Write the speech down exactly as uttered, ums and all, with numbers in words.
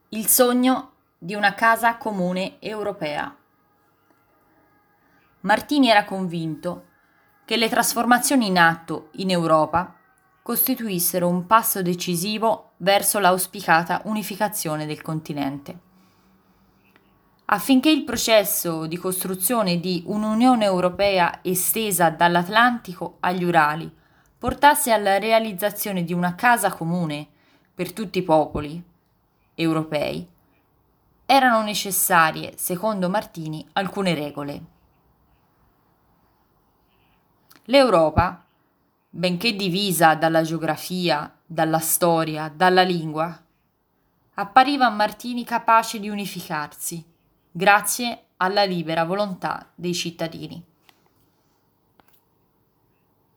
Il sogno di una casa comune europea. Martini era convinto che le trasformazioni in atto in Europa costituissero un passo decisivo verso l'auspicata unificazione del continente. Affinché il processo di costruzione di un'Unione Europea estesa dall'Atlantico agli Urali portasse alla realizzazione di una casa comune per tutti i popoli europei, erano necessarie, secondo Martini, alcune regole. L'Europa, benché divisa dalla geografia, dalla storia, dalla lingua, appariva a Martini capace di unificarsi, grazie alla libera volontà dei cittadini.